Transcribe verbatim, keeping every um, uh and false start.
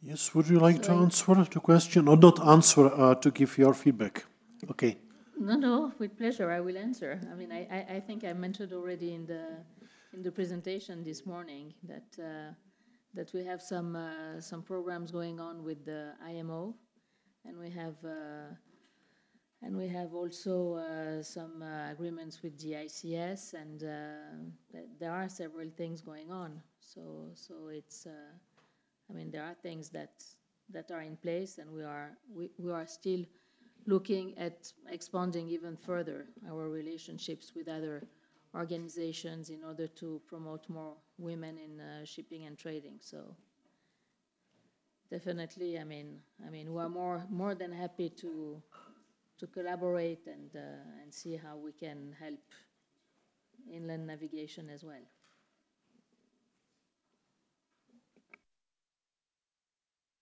Yes, would you like So to I, answer the question or not answer, uh, to give your feedback? Okay. no, no, with pleasure, I will answer. I mean, I, I, I think I mentioned already in the in the presentation this morning that uh, that we have some uh, some programs going on with the I M O, and we have uh, and we have also uh, some uh, agreements with the I C S, and uh, th- there are several things going on. So so it's uh, I mean, there are things that that are in place, and we are we, we are still looking at expanding even further our relationships with other organizations in order to promote more women in uh, shipping and trading. So definitely, I mean, I mean, we are more more than happy to to collaborate and uh, and see how we can help inland navigation as well.